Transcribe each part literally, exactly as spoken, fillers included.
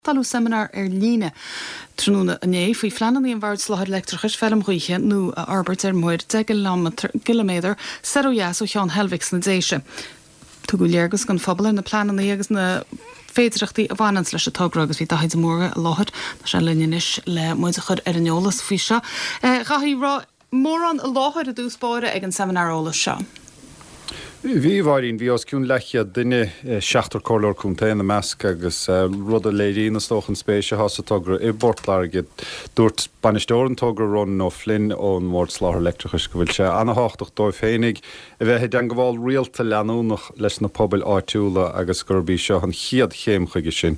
Talú seminar ar líne trúna a né faoi fleananaí an bhard sláthar electrachas fellam chuoiche nó a arbeirt ar muir de kilometr sarojas ó Seán Helvigs na déise. Tu go léargus gan fphobal na plananaí agus na féidirachtaí a bhhainans leis a tágra agus bhí daid móra a láthir na sé linneis le muide chud ar an eolas faoi seo. Chaithí rá mór an a láthir a dúspáire ag an seminarólas seo. Bhí bhhaín bhí os cún leiche duine seachtar cóir chunta na measc agus rud a léirí na stóchan spéise hasatógra i bortlaige dúirt banistóir an tógra run nó flin ón mór sláthar electrachas go bhfuil sé anna háchtach dóibh féinnig i bheith den go bháil rialta leanúnach leis na pobail áitiúla agus gurbí seo an chiad chéim chuige sin.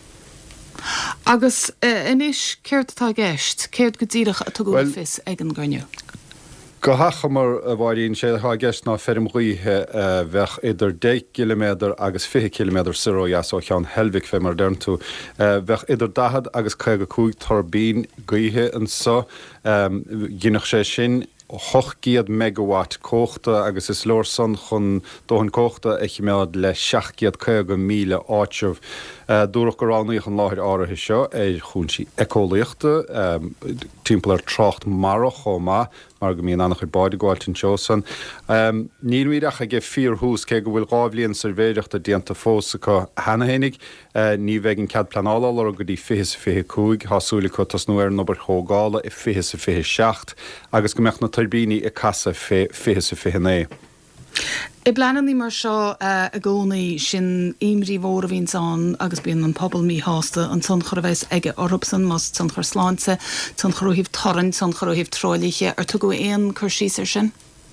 Agus inis céirt atá gceist, céirt go dtíireach a tugadh fis ag an gcuinniú. Go hachamar a bhhaíonn sé há gceist ná ferm ghuithe bheith idir dé kilometr agus fiche kilometr sarójas ó Seán Helvig fé mar dern tú bheith idir dahad agus chuige cúig turbín ghuithe an so ginach sé sin hochgiad megawatt cóchta agus is leor son chun dóhan cóchta eich mead le seachgiad chuige míle áitseamh dúrach go ránaíoch an láthir áirithe seo é chun si ecólaíochta timppla ar trácht marach ó má mar go míon annach chuir báide gáiltin seosan. Níl míireach a ggé fíor hús cé go bhfuil gábhlíonn sarvéireachta déanta fósa go hanahénig ní bheith an cead planála ar go dtí fiche sa fiche cúig hasúla chu tas nuair nobar thógála i fiche sa fiche seacht agus go meach na turbíní i casa fiche sa fiche né. I bleanaí mar seo a gcónaí sin imrí mhór a bhín an agus bíon an pobl mí hásta an son chorbheith ige orrupsan mas son chur sláinte, son choróhíh torrant, son choróhíh tráiliche ar tu go éon chur síar sin?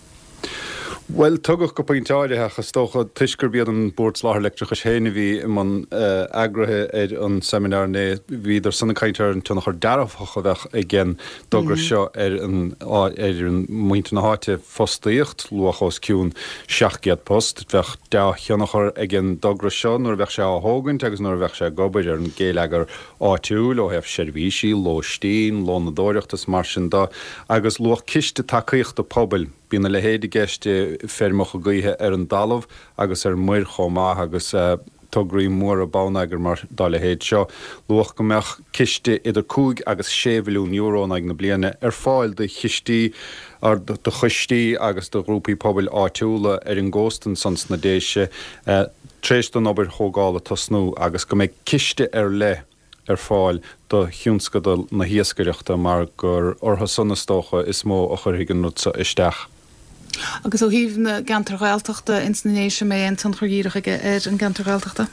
Well, tugach go pointáirithe chus tócha tuisgur bíad an bord sláthar electrachas héna bhí man agrathe ar an seminar né bhí idir sanna caiintear an tunach ar darafhacha bheith ag gin dogra seo ar an muinte na háite fostaíocht luachos ciún seachgiad post bheith de cheannachar ag gin dogra seo nuair bheith sé á hógant agus nuair bheith sé gobaid ar an géalagar áitiúil ó hebh seirbhísí, lóistín, ló na dóireachtas mar sin dá agus luach ciste tacaíocht a pobail. Bína le héad geiste fermocha gaithe ar an dalamh agus ar muir chomá agus tugraí mór a bánagur mar dá le héad seo. Luach go meach ciste idir cúig agus sé mhilliún euro ag na bliana ar fáil de chistí ar de chistí agus de grúpaí pobail áitiúla ar an ggóstan sans na déise tréistan obair thógála tasnú agus go méid ciste ar le ar fáil do hiúnscadal na hiascaireachta mar gur ortha sunnastócha is mó a chur higan nutsa isteach. Agus ó híomh na gantarghailteachta instanéise mé an tan chuíireach aige ar an gantarghailteachta?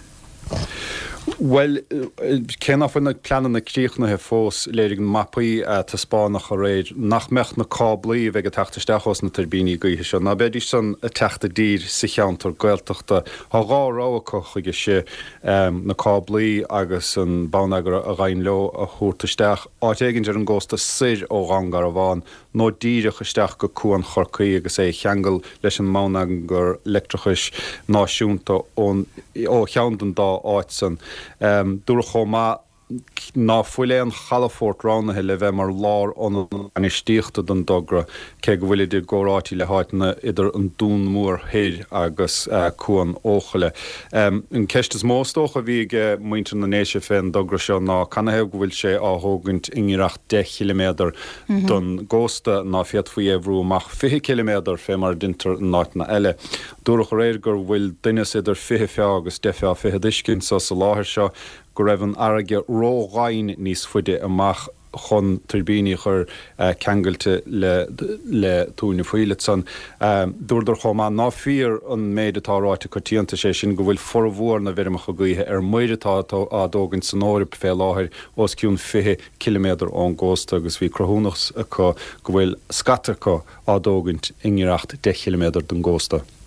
Well, cén áfuin na pleanan na críochnathe fós léirigh mapaí tá spánach a réid nach mecht na cáblaí bheith a teachtasteachos na turbíní gaithe seo. Na beidir san a teachta dír sa cheantar gailteachta há gá rácha chuige sé na cáblaí agus an bánagar a ghain leo a thuairtaisteach áit éigean ar an ggósta sir ó rangar a bháin nó díireach isteach go cuan chorcaí agus é cheangal leis an mánagar electrachas náisiúnta ó cheandan dá áit san. Um, Dúr chomá ná fuile an chalafort ránathe le bheith mar lár an an istíochta don dogra cé go bhfuil idir górátí le háitna idir an dún mór héir agus cuan óchaile. Um, an ceistas móstócha bhí ige muinte na néise féin dogra seo ná canaheh go bhfuil sé áthógant ingireacht de kilometr don gósta ná fiad faoi éhrú amach fiche kilometr fé mar dinter náitna eile. Dúrach réir gur bhfuil duine idir fiche fea agus de fea fiche discinn sa sa láthir seo go raibh an airge rógáin níos fuide amach chun turbíní chur ceangailte le le túna fuile san. Dúirdar chomá ná fíor an méid atá ráite chutíanta sé sin go bhfuil formhór na bheireach go gaithe ar muiretá á dógann san áirip fé láthir os ciún fiche kilometr ón ggósta agus bhí crothúnachs acu go bhfuil scata acu á dógant ingireacht de kilometr don ggósta.